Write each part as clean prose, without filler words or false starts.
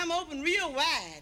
them open real wide.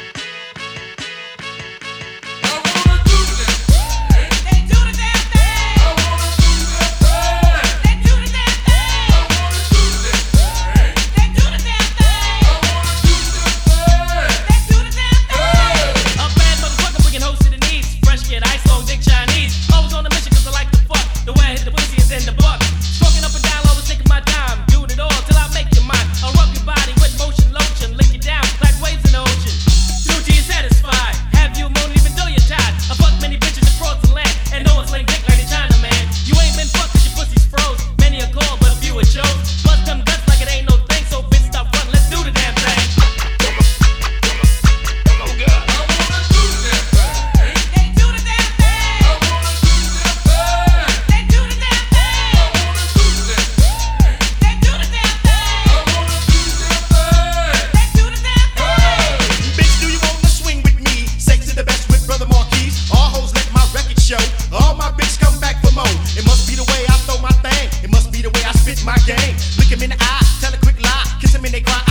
All my bitches come back for more. It must be the way I throw my thing. It must be the way I spit my game. Look him in the eye, tell a quick lie, kiss him and they cry.